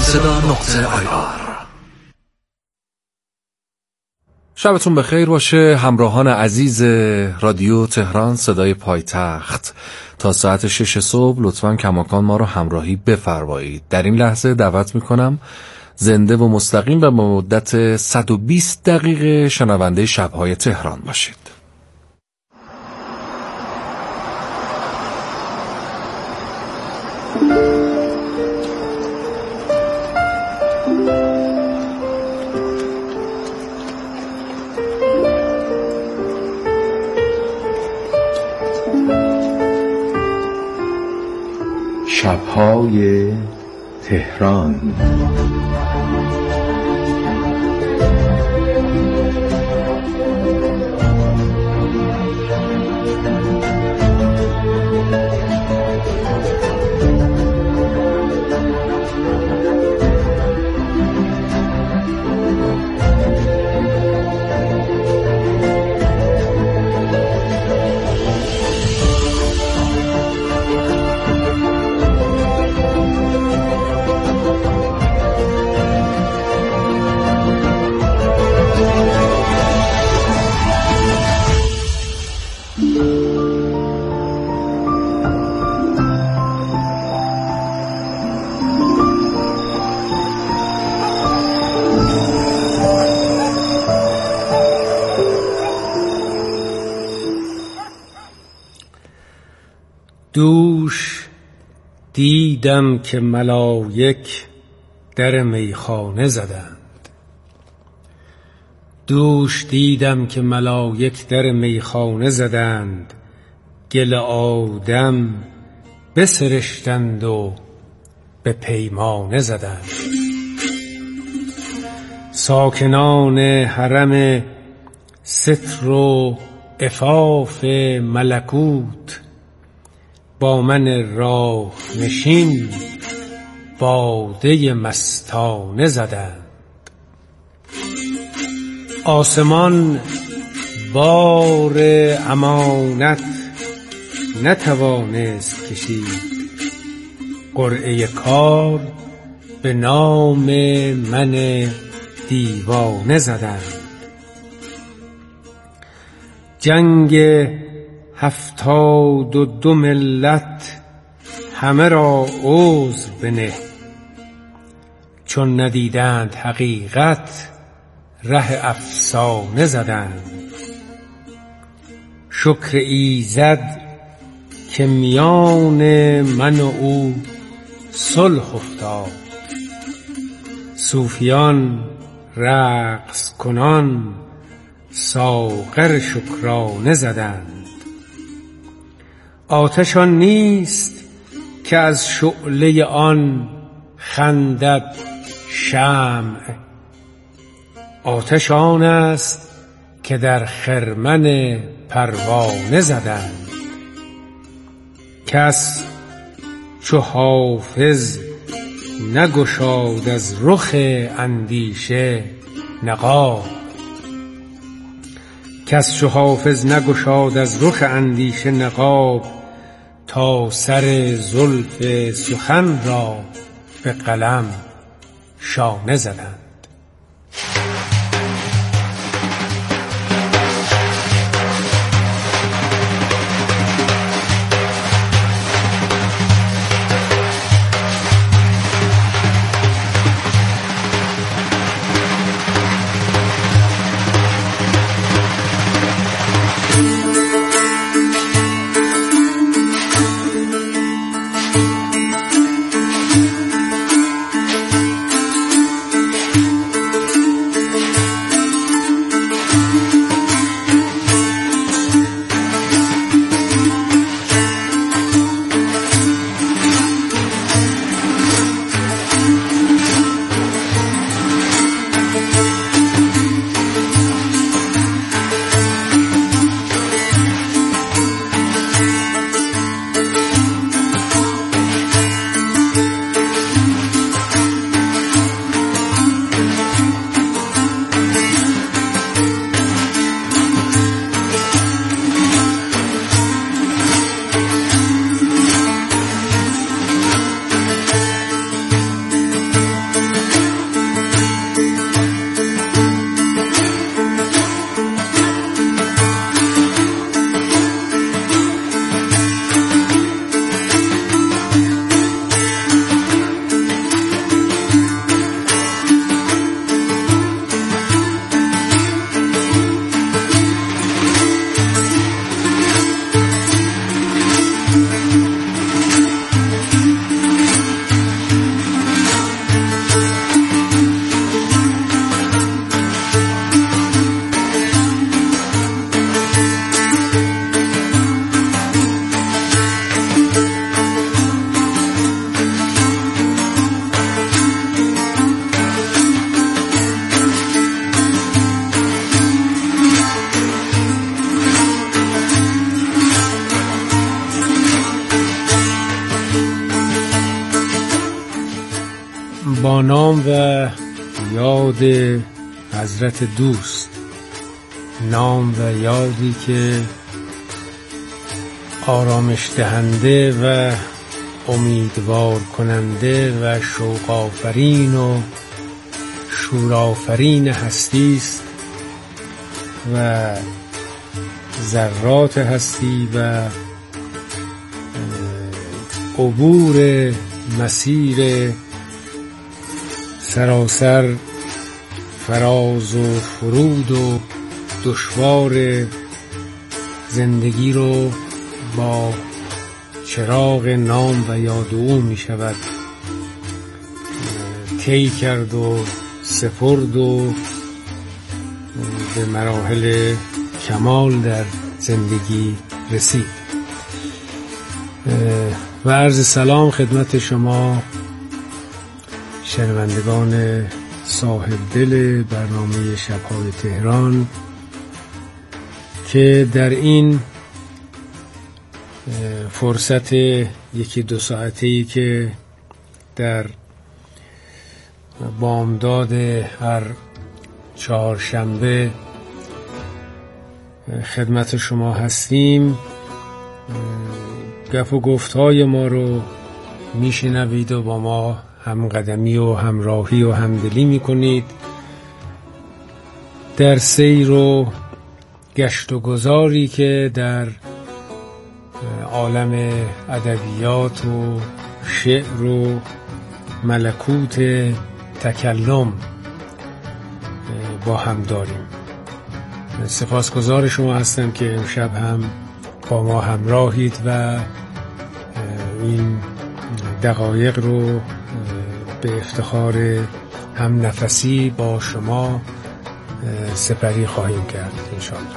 www.sada.ir. شبتون بخیر باشه همراهان عزیز رادیو تهران صدای پایتخت. تا ساعت 6 صبح لطفاً کماکان ما رو همراهی بفرمایید. در این لحظه دعوت میکنم زنده و مستقیم و به مدت 120 دقیقه شنونده شب‌های تهران باشید. شب‌های تهران. دوش دیدم که ملائک در میخانه زدند. دوش دیدم که ملائک در میخانه زدند، گل آدم بسرشتند و به پیمانه زدند. ساکنان حرم ستر و عفاف ملکوت با من راه نشین باده مستانه زدند. آسمان بار امانت نتوانست کشید، قرعه کار به نام من دیوانه زدند. جنگ 72 ملت همه را عذر بنه، چون ندیدند حقیقت ره افسانه زدند. شکر ایزد که میان من و او صلح افتاد، صوفیان رقص کنان ساغر شکرانه زدند. آتش آن نیست که از شعله آن خندد شمع، آتش آن است که در خرمن پروانه زدند. کس چو حافظ نگشاد از رخ اندیشه نقاب، کس چو حافظ نگشاد از رخ اندیشه نقاب، تا سر زلف سخن را به قلم شانه زدند. با نام و یاد حضرت دوست، نام و یادی که آرامش دهنده و امیدوار کننده و شوق آفرین و شور آفرین هستی است و ذرات هستی و عبور مسیر سراسر فراز و فرود و دشوار زندگی رو با چراغ نام و یاد او می شود طی کرد و سپرد و به مراحل کمال در زندگی رسید. و عرض سلام خدمت شما شنوندگان صاحب دل برنامه شب‌های تهران که در این فرصت یکی دو ساعته‌ای که در بامداد هر چهارشنبه خدمت شما هستیم، گپ و گفت‌های ما رو میشنوید و با ما همقدمی و همراهی و همدلی میکنید در سیر و گشت و گذاری که در عالم ادبیات و شعر و ملکوت تکلم با هم داریم. سپاسگزار شما هستم که امشب هم با ما همراهید و این دقایق رو به افتخار هم نفسی با شما سپری خواهیم کرد انشاءالله.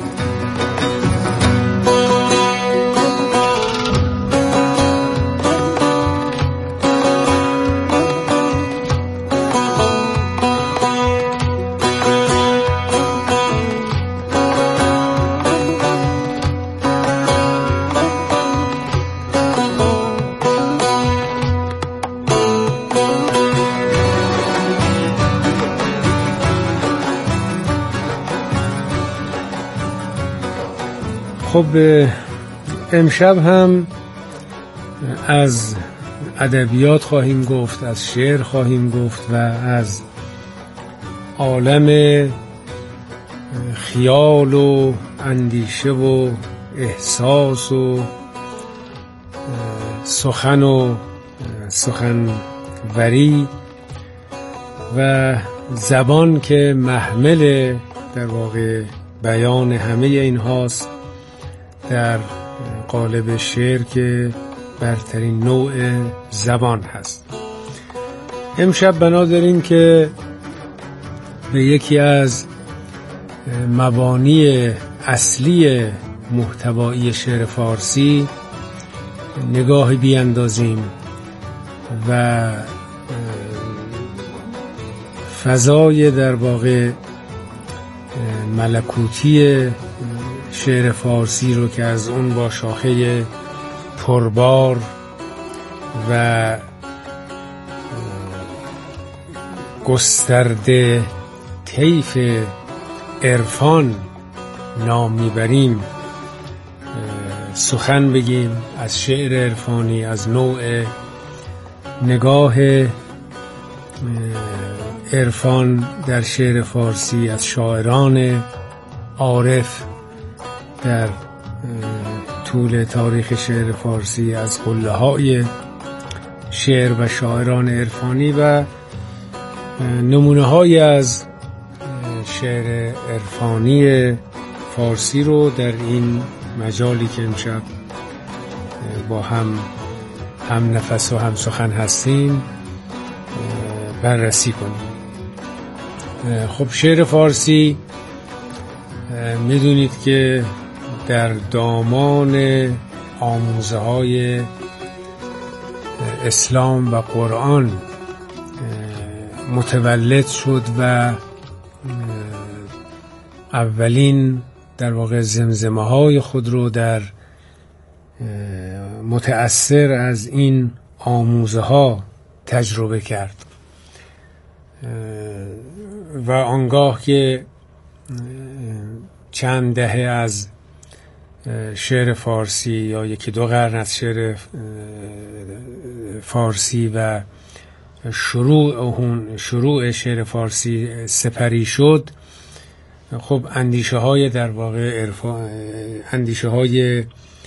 خب امشب هم از ادبیات خواهیم گفت، از شعر خواهیم گفت و از عالم خیال و اندیشه و احساس و سخن و سخنوری و زبان که محمل در واقع بیان همه این هاست در قالب شعر که برترین نوع زبان هست. امشب بنا داریم که به یکی از مبانی اصلی محتوایی شعر فارسی نگاهی بیاندازیم و فضای در واقع ملکوتی شعر فارسی رو که از اون با شاخه پربار و گسترده طیف عرفان نام میبریم سخن بگیم از شعر عرفانی، از نوع نگاه عرفان در شعر فارسی، از شاعران عارف در طول تاریخ شعر فارسی، از قله‌های شعر و شاعران عرفانی و نمونه‌هایی از شعر عرفانی فارسی رو در این مجالی که امشب با هم نفس و هم سخن هستیم بررسی کنیم. خب شعر فارسی میدونید که در دامان آموزه های اسلام و قرآن متولد شد و اولین در واقع زمزمه های خود رو در متأثر از این آموزه ها تجربه کرد. و آنگاه که چند دهه از شعر فارسی یا یکی دو قرن از شعر فارسی و شروع شعر فارسی سپری شد، خب اندیشه های در واقع اندیشه های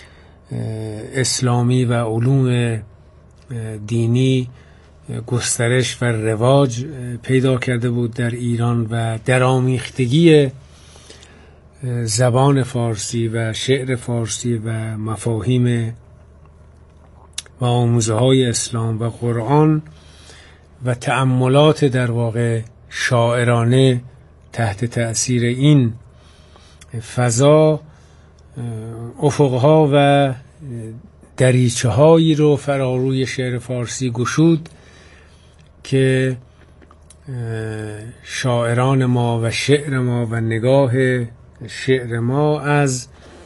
اسلامی و علوم دینی گسترش و رواج پیدا کرده بود در ایران و درآمیختگی زبان فارسی و شعر فارسی و مفاهیم و آموزه های اسلام و قرآن و تأملات در واقع شاعرانه تحت تأثیر این فضا افقها و دریچه هایی رو فراروی شعر فارسی گشود که شاعران ما و شعر ما و نگاه شعر ما از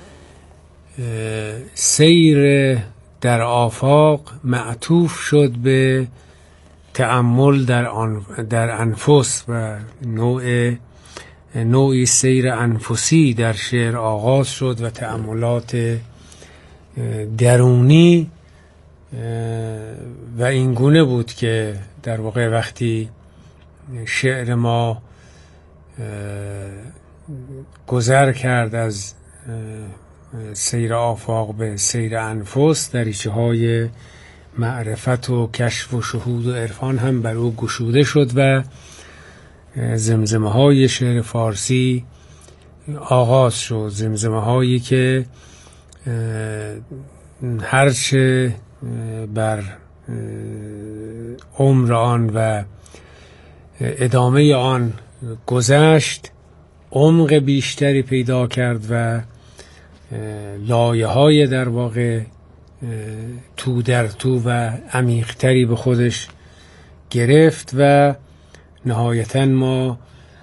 سیر در آفاق معطوف شد به تأمل در انفس و نوعی سیر انفسی در شعر آغاز شد و تأملات درونی و این گونه بود که در واقع وقتی شعر ما گذر کرد از سیر آفاق به سیر انفس، دریچه های معرفت و کشف و شهود و عرفان هم بر او گشوده شد و زمزمه های شعر فارسی آغاز شد. زمزمه هایی که هرچه بر عمر آن و ادامه آن گذشت عمق بیشتری پیدا کرد و لایه های در واقع تو در تو و عمیق‌تری به خودش گرفت و نهایتاً ما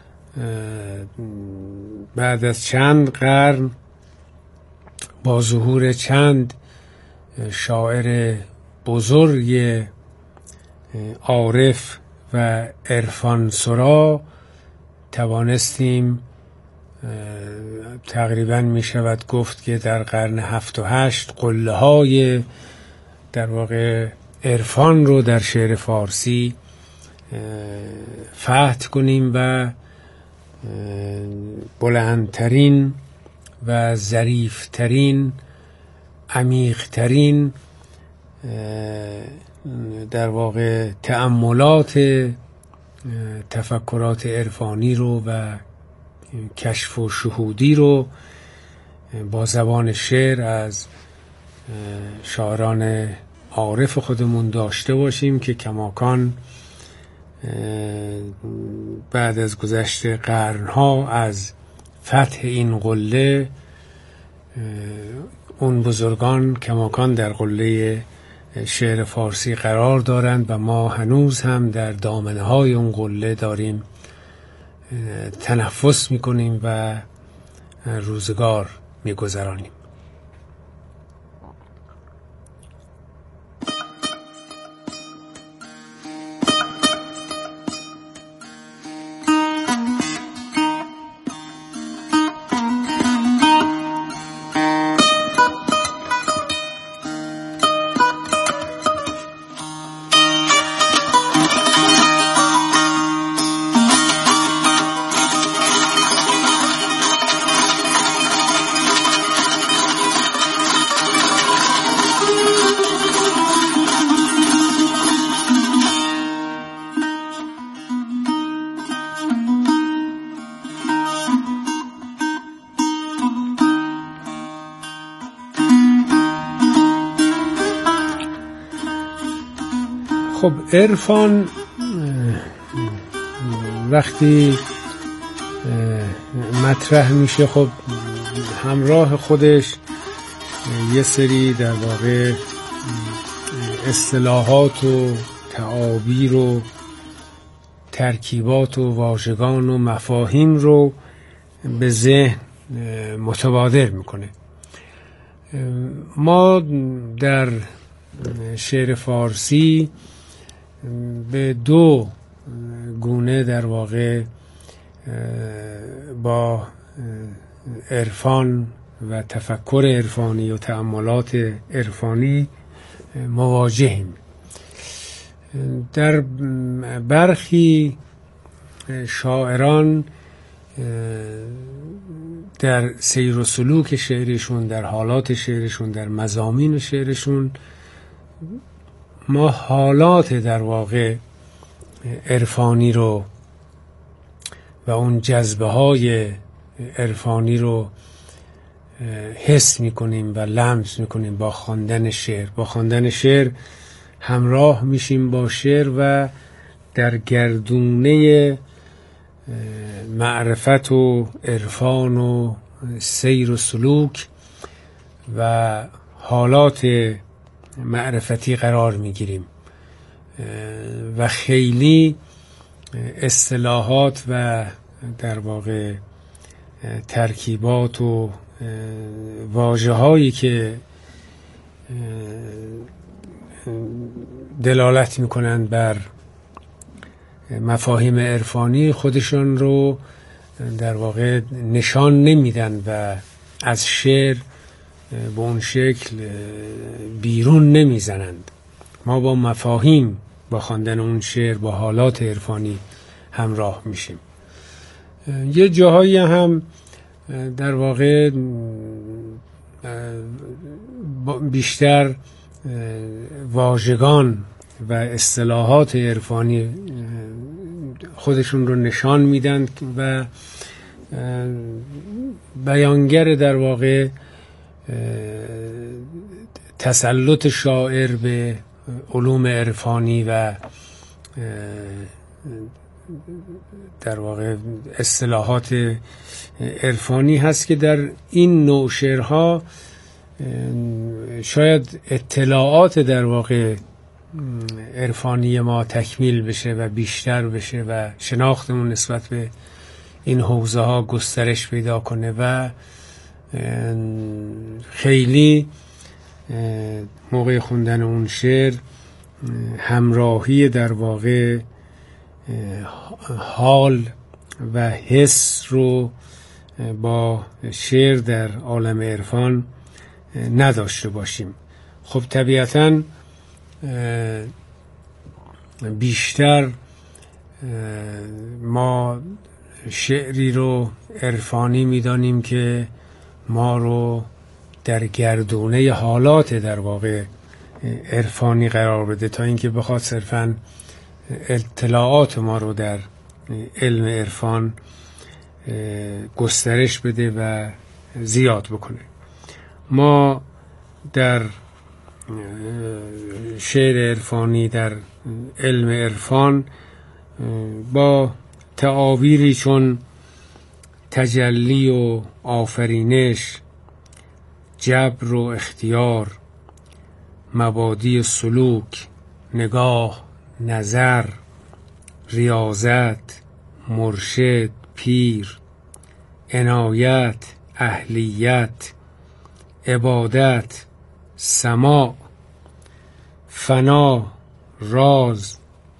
بعد از چند قرن با ظهور چند شاعر بزرگ عارف و عرفان سرا توانستیم تقریباً می شود گفت که در قرن 7 و 8 قله های در واقع عرفان رو در شعر فارسی فتح کنیم و بلندترین و ظریفترین عمیقترین در واقع تأملات تفکرات عرفانی رو و کشف و شهودی رو با زبان شعر از شاعران عارف خودمون داشته باشیم که کماکان بعد از گذشت قرنها از فتح این قله اون بزرگان کماکان در قله شعر فارسی قرار دارند و ما هنوز هم در دامنه های اون قله داریم تنفس میکنیم و روزگار میگذرانیم. خب عرفان وقتی مطرح میشه خب همراه خودش یه سری در واقع اصطلاحات و تعابیر و ترکیبات و واژگان و مفاهیم رو به ذهن متبادر میکنه. ما در شعر فارسی به دو گونه در واقع با عرفان و تفکر عرفانی و تأملات عرفانی مواجهیم. در برخی شاعران در سیر و سلوک شعرشون، در حالات شعرشون، در مضامین شعرشون ما حالات در واقع عرفانی رو و اون جذبه های عرفانی رو حس میکنیم و لمس میکنیم با خواندن شعر. با خواندن شعر همراه میشیم با شعر و در گردونه معرفت و عرفان و سیر و سلوک و حالات معرفتی قرار میگیریم و خیلی اصطلاحات و در واقع ترکیبات و واژه‌هایی که دلالت میکنند بر مفاهیم عرفانی خودشون رو در واقع نشان نمیدن و از شعر به اون شکل بیرون نمیزنند. ما با مفاهیم، با خواندن اون شعر، با حالات عرفانی همراه میشیم. یه جاهایی هم در واقع بیشتر واژگان و اصطلاحات عرفانی خودشون رو نشان میدن و بیانگر در واقع تسلط شاعر به علوم عرفانی و در واقع اصطلاحات عرفانی هست که در این نوع شعرها شاید اطلاعات در واقع عرفانی ما تکمیل بشه و بیشتر بشه و شناختمون نسبت به این حوزه ها گسترش پیدا کنه و خیلی موقع خوندن اون شعر همراهی در واقع حال و حس رو با شعر در عالم عرفان نداشته باشیم. خب طبیعتاً بیشتر ما شعری رو عرفانی میدانیم که ما رو در گردونه حالات در واقع عرفانی قرار بده تا اینکه بخواد صرفاً اطلاعات ما رو در علم عرفان گسترش بده و زیاد بکنه. ما در شعر عرفانی، در علم عرفان با تعابیری چون تجلی و آفرینش، جبر و اختیار، مبادی سلوک، نگاه، نظر، ریاضت، مرشد، پیر، عنایت، اهلیت، عبادت، سماع، فنا، راز،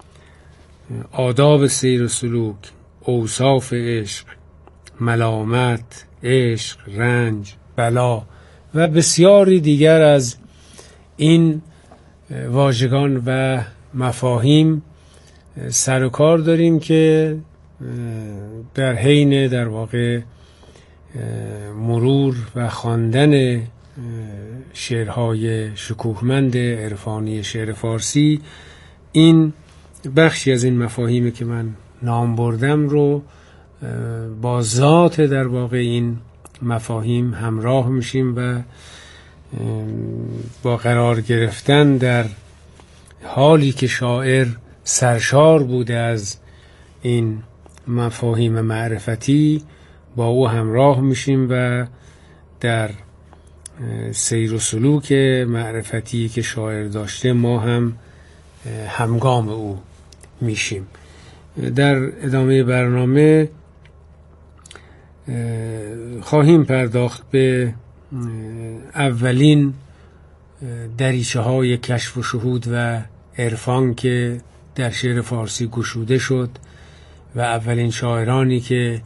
آداب سیر و سلوک، اوصاف عشق، ملامت، عشق، رنج، بلا و بسیاری دیگر از این واژگان و مفاهیم سر و کار داریم که در حین در واقع مرور و خواندن شعرهای شکوهمند عرفانی شعر فارسی این بخشی از این مفاهیمی که من نام بردم رو با ذات در واقع این مفاهیم همراه میشیم و با قرار گرفتن در حالی که شاعر سرشار بوده از این مفاهیم معرفتی با او همراه میشیم و در سیر و سلوک معرفتی که شاعر داشته ما هم همگام او میشیم. در ادامه برنامه خواهیم پرداخت به اولین دریچه های کشف و شهود و عرفان که در شعر فارسی گشوده شد و اولین شاعرانی که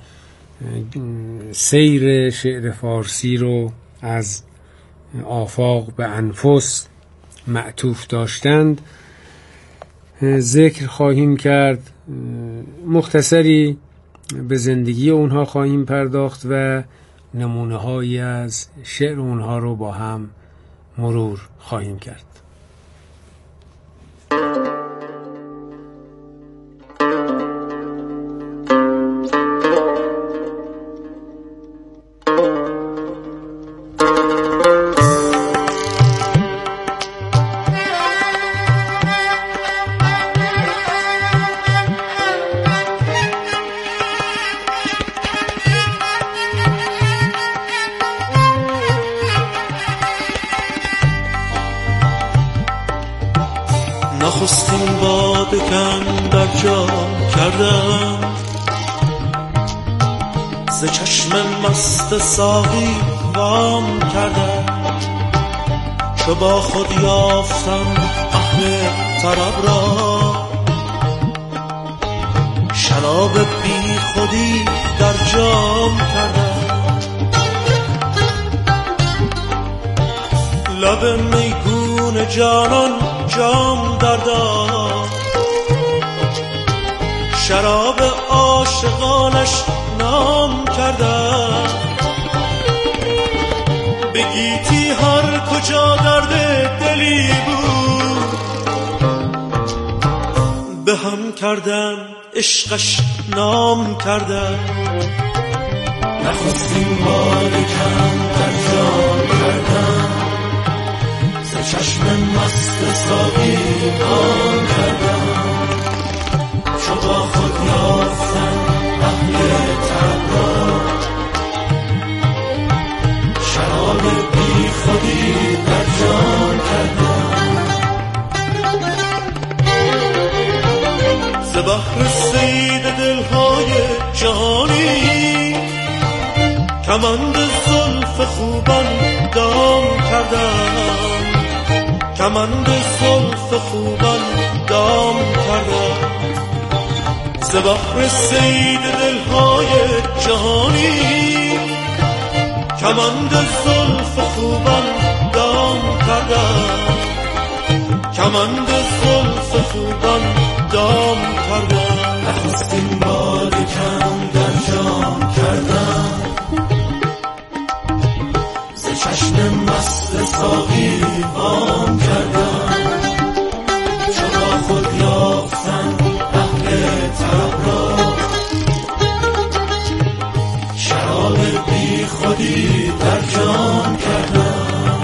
سیر شعر فارسی رو از آفاق به انفس معطوف داشتند ذکر خواهیم کرد. مختصری به زندگی اونها خواهیم پرداخت و نمونه هایی از شعر اونها رو با هم مرور خواهیم کرد. نخستین باده کم در جا کردم، ز چشم مست ساقی وام کردم. چو با خود یافتم اهل طرب را، شراب بی خودی در جام کردم. لب میگون جانان جام در داد، شراب عاشقانش نام کردم. به گیتی هر کجا درد دلی بود، به هم کردن عشقش نام کردم. نخستین باده کم در جام کردم، ز چشم مست ساقی نام کردم. چو با خود یافتم اهل طرب را، شراب بی خودی در جام کردم. ز بحر صید دلهای جهانی، کمند زلف خوبان دام کردم. کمند زلف خوبان دام کردم. ز بحر صید دلهای جهانی، کمند زلف خوبان دام کردم. کمند زلف خوبان دام کردم. نخستین باده کم در جام کردم، ز چشم مست ساقی وام کردم. چو با خود یافتم اهل طرب را، شراب بی خودی در جام کردم.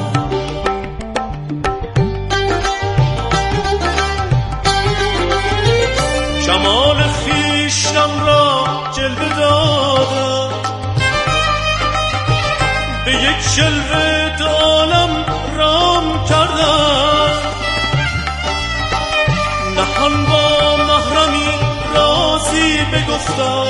جمال خویشتم را جلوه دادم، به یک جلوه دو عالم رام کردم. نهان با محرمی رازی بگفتم،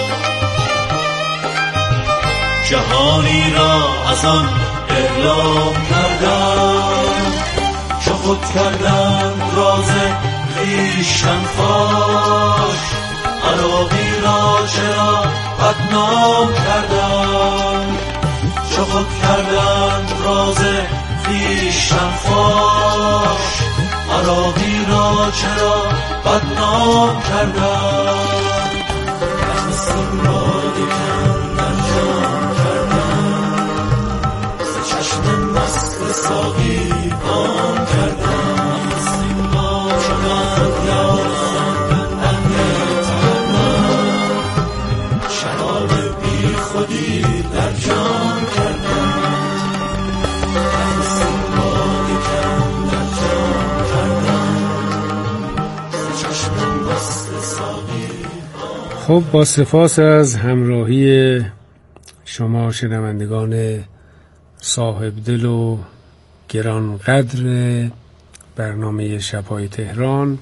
جهانی را از آن اعلام کردم. چو خود کردم راز خویشتن فاش، عراقی را چرا بدنام کردم. چو خود کردم راز خویشتن فاش، عراقی را چرا بدنام کردم. نخستین باده کم در جام کردم، ز چشم مست ساقی وام کردم. نخستین باده یافتم اهل طرب، شراب بی خودی در جام کردم. نخستین باده کم در جام کردم، ز چشم مست ساقی. خب با سپاس از همراهی شما شنوندگان صاحب دل و گرانقدر برنامه شب‌های تهران.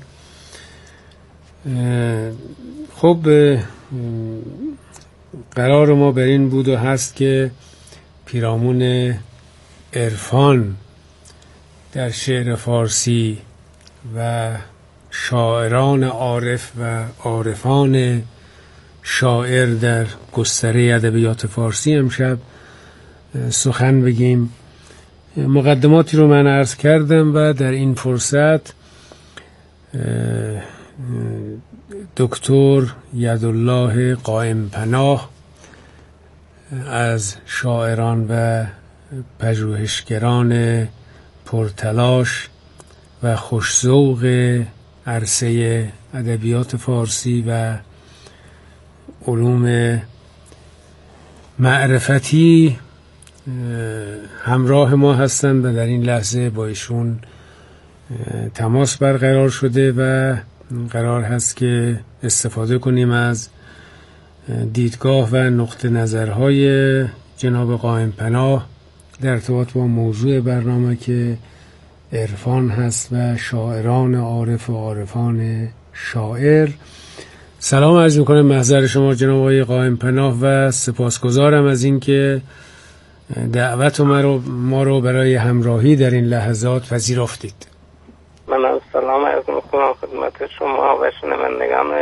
خب قرار ما بر این بود و هست که پیرامون عرفان در شعر فارسی و شاعران عارف و عارفان شاعر در گستره ادبیات فارسی امشب سخن بگیم. مقدماتی رو من عرض کردم و در این فرصت دکتر یدالله قائم پناه از شاعران و پژوهشگران پرتلاش و خوش‌ذوق عرصه ادبیات فارسی و علوم معرفتی همراه ما هستند و در این لحظه با ایشون تماس برقرار شده و قرار هست که استفاده کنیم از دیدگاه و نقطه نظرهای جناب قائم پناه در ارتباط با موضوع برنامه که عرفان هست و شاعران عارف و عارفان شاعر. سلام عرض میکنم محضر شما جناب آقای قائم پناه و سپاسگزارم از اینکه دعوت ما رو برای همراهی در این لحظات پذیرفتید. من سلام عرض میکنم خدمت شما و شنوندگان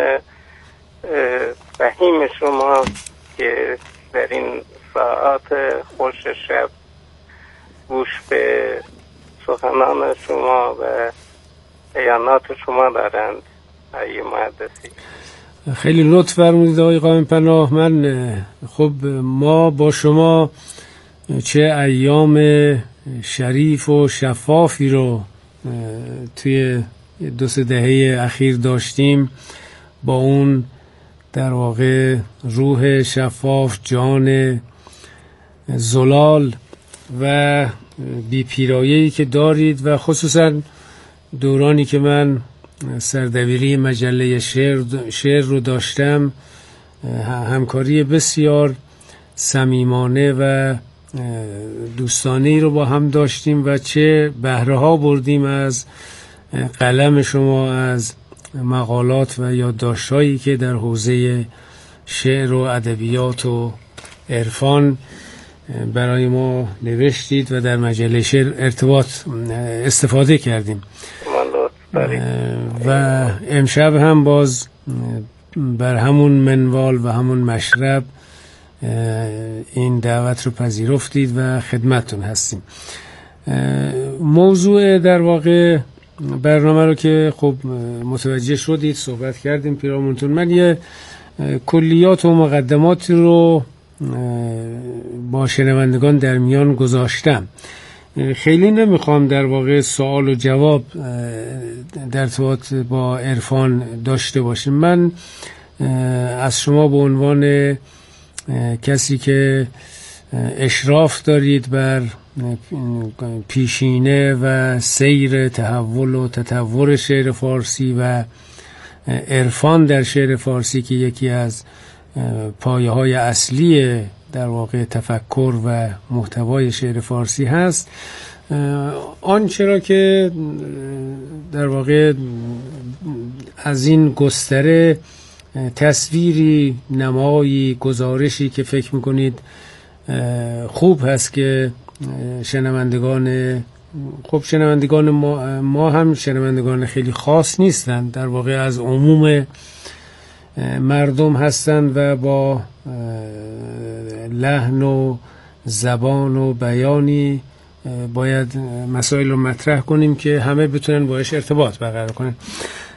فهیم شما که در این ساعات خوش شب گوش به سخنان شما و بیانات شما دارند. ای محدثی خیلی لطف فرمودید آقای قائم پناه. من خب ما با شما چه ایام شریف و شفافی رو توی 2-3 دهه اخیر داشتیم با اون در واقع روح شفاف، جان زلال و بی‌پیرایه‌ای که دارید و خصوصا دورانی که من سردبیری مجله شعر رو داشتم همکاری بسیار صمیمانه و دوستانه‌ای رو با هم داشتیم و چه بهره‌ها بردیم از قلم شما، از مقالات و یادداشت‌هایی که در حوزه شعر و ادبیات و عرفان برای ما نوشتید و در مجله شعر استفاده کردیم و امشب هم باز بر همون منوال و همون مشرب این دعوت رو پذیرفتید و خدمتتون هستیم. موضوع در واقع برنامه رو که خب متوجه شدید صحبت کردیم پیرامونتون. من یه کلیات و مقدماتی رو با شنوندگان در میان گذاشتم. خیلی نمیخوام در واقع سوال و جواب در ارتباط با عرفان داشته باشیم. من از شما به عنوان کسی که اشراف دارید بر پیشینه و سیر تحول و تطور شعر فارسی و عرفان در شعر فارسی که یکی از پایه‌های اصلی در واقع تفکر و محتوای شعر فارسی هست، آنچه را که در واقع از این گستره تصویری، نمایی، گزارشی که فکر میکنید خوب هست که شنوندگان ما هم شنوندگان خیلی خاص نیستن، در واقع از عموم مردم هستند و با لحن و زبان و بیانی باید مسائل رو مطرح کنیم که همه بتونن باش ارتباط برقرار کنن.